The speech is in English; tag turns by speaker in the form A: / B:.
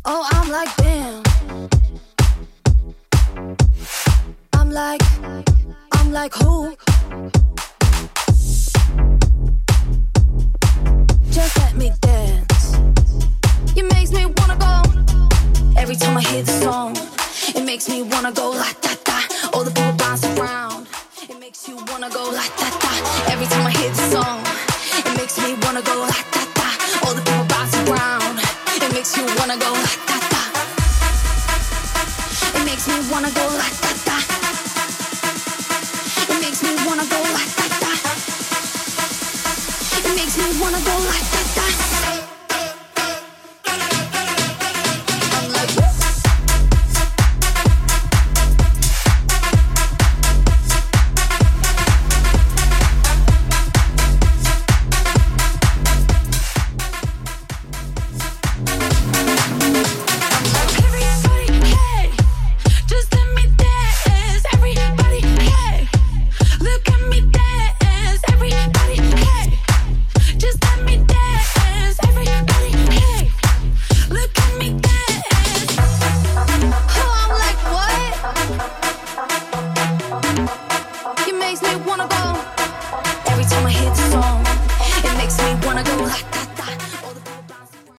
A: Oh, I'm like, damn. I'm like who? Just let me dance. It makes me wanna go. Every time I hear the song, it makes me wanna go la da da. All the people bounce around. It makes you wanna go la da da. Every time I hear the song, it makes me wanna go la da da. All the people bounce around. It makes you wanna go la da da. It makes me wanna go la da da. It makes me wanna go la da da. It makes me wanna go la da da. I'm like, makes me wanna go.